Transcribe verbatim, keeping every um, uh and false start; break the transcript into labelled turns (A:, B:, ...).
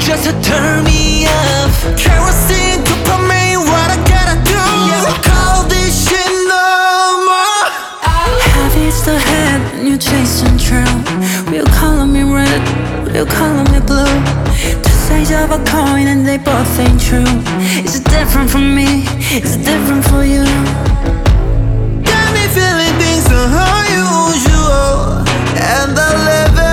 A: just to turn me off. Kerosene to put me what I gotta do. Yeah, we call this shit normal.
B: Heavy's the head when you're chasing true. We'll color me red, we'll color me blue. Two sides of a coin and they both ain't true. Is it different from me? Is it different for you?
A: Got me feeling things so unusual, and I live it.